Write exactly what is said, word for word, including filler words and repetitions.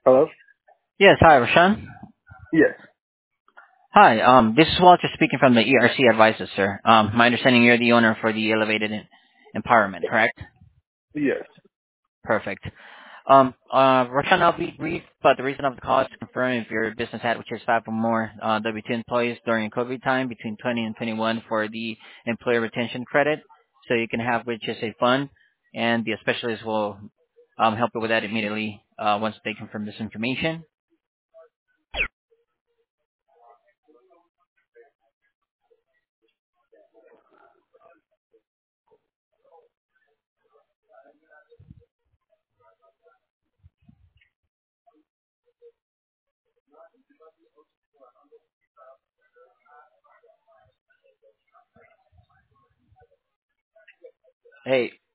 Hello? Yes, hi, Rashan. Yes. Hi, um, this is Walter speaking from the E R C Advisors, sir. Um, my understanding you're the owner for the Elevated em- Empowerment, correct? Yes. Perfect. Um, uh, Rashan, I'll be brief, but the reason of the call is to confirm if your business had, which is five or more uh, W two employees during COVID time between twenty and twenty-one for the employee retention credit, so you can have which is a fund, and the specialist will um, help you with that immediately uh, once they confirm this information. Hey,